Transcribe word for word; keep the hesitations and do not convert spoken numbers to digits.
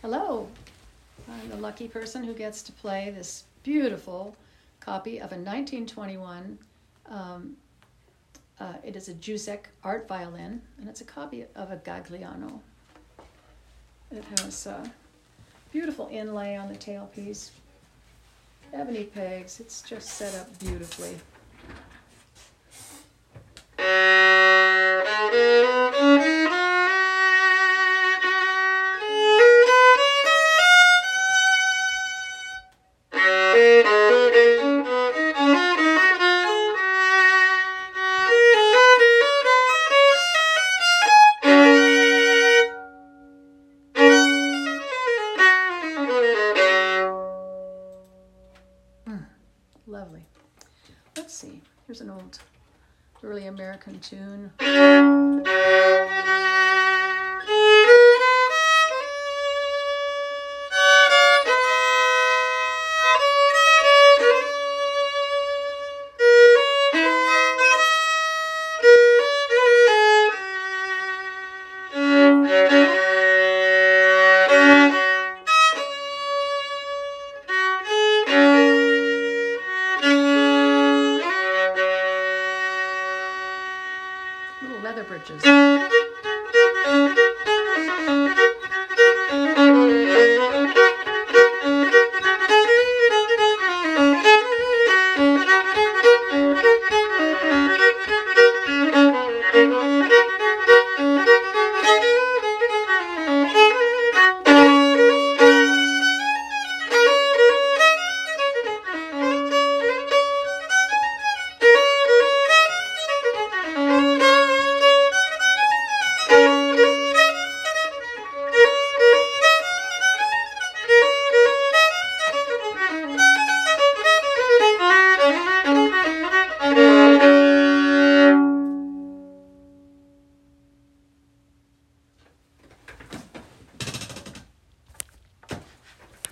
Hello, I'm the lucky person who gets to play this beautiful copy of a nineteen twenty-one, um, uh, it is a Jusek art violin, and it's a copy of a Gagliano. It has uh, beautiful inlay on the tailpiece, ebony pegs, it's just set up beautifully. Lovely. Let's see. Here's an old, early American tune.